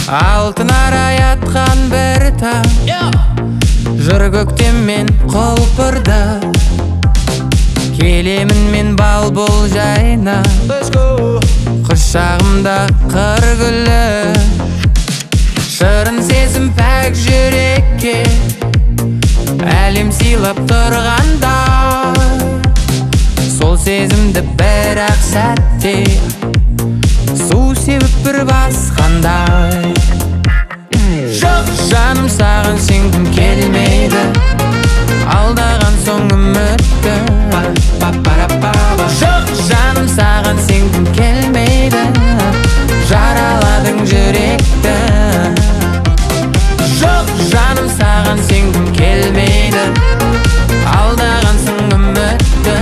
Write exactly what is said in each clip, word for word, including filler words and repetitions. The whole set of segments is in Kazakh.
Алтын арай атқан бір таң, жыр көктем мен құлпырды. Келемін мен бал бұл жайна, құшағымда қыр гүлі. Шырын сезім пәк жүрекке, әлем сыйлап тұрғанда. Сол сезімді бір-ақ сәтте су себіп бір басқандай. Жоқ жаным, саған сенгім келмейді, алдаған соң үмітті. Жоқ жаным, саған сенгім келмейді, жараладың жүректі. Жоқ жаным, саған сенгім келмейді, алдаған соң үмітті.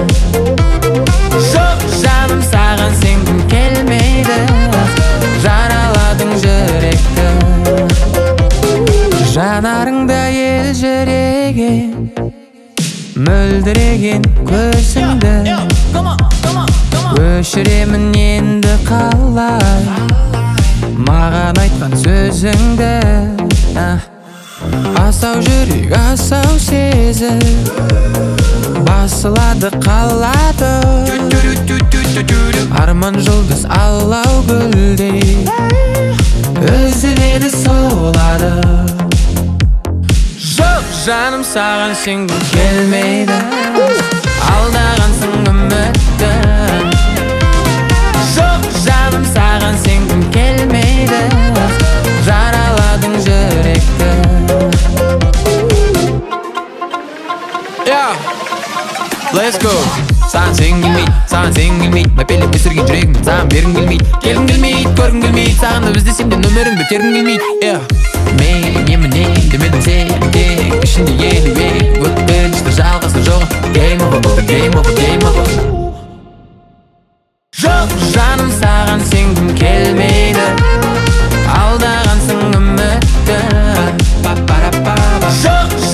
Жоқ жаным, саған сенгім келмейді, жараладың жүректі. Жанарыңда елжіреген, мөлдіреген көзіңді өшіремін енді қалай, маған айтқан сөзіңді. Асау жүрек, асау сезім, басылады қалады. Арман жұлдыз алау гүлдей үзіледі солады. Жоқ жаным, саған сенгім келмейді, алдағансың үмітті. Жоқ жаным, саған сенгім келмейді, жараладың жүректі. Yeah, let's go. Саған сенгім келмейді, саған сенгім келмейді, мәпелеп өсірген жүрегім саған бергім келмейді. Келгім келмейді, көргім келмейді, сағынып іздесем де нөміріңді тергім келмейді. Yeah, мейлі емінен демедің сен тек ішінде елебек, өткінші жалғасы жоқ. Game over, бұл да game over, game over. Жоқ жаным, саған сенгім келмейді, алдағансың үмітті. Жоқ